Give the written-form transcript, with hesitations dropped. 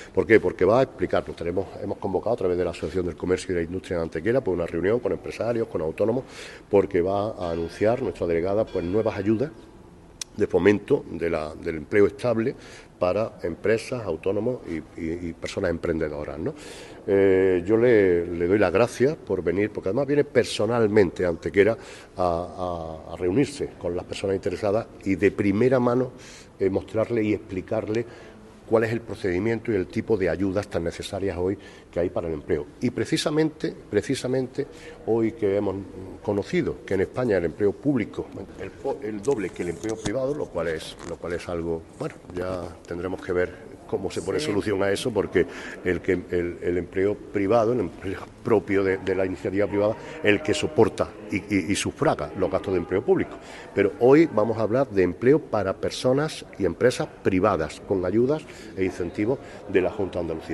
¿Por qué? Porque va a explicarnos. Hemos convocado a través de la Asociación del Comercio y de la Industria de Antequera pues una reunión con empresarios, con autónomos, porque va a anunciar nuestra delegada pues nuevas ayudas de fomento del empleo estable para empresas, autónomos y personas emprendedoras, ¿no? Yo le doy las gracias por venir, porque además viene personalmente a Antequera a reunirse con las personas interesadas y de primera mano mostrarle y explicarle cuál es el procedimiento y el tipo de ayudas tan necesarias hoy que hay para el empleo. Y precisamente hoy que hemos conocido que en España el empleo público el doble que el empleo privado, lo cual es algo, bueno, ya tendremos que ver cómo se pone solución a eso, porque el empleo privado, el empleo propio de la iniciativa privada, el que soporta y sufraga los gastos de empleo público. Pero hoy vamos a hablar de empleo para personas y empresas privadas, con ayudas e incentivos de la Junta de Andalucía.